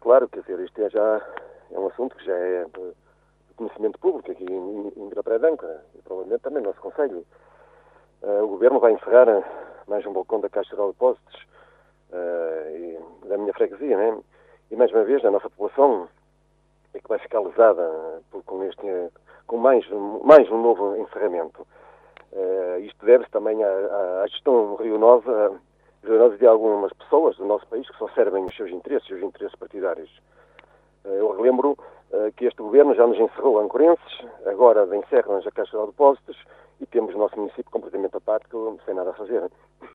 Claro, quer dizer, isto é um assunto que já é de conhecimento público aqui em Vila Praia de Âncora e provavelmente também no nosso Conselho. O Governo vai encerrar mais um balcão da Caixa de Depósitos da minha freguesia, né? E mais uma vez a nossa população é que vai ficar lesada com mais um novo encerramento. Isto deve-se também à gestão ruinosa de algumas pessoas do nosso país que só servem os seus interesses partidários. Eu relembro que este governo já nos encerrou ancorenses, agora encerra-nos a Caixa de Depósitos e temos o nosso município completamente apático, sem nada a fazer.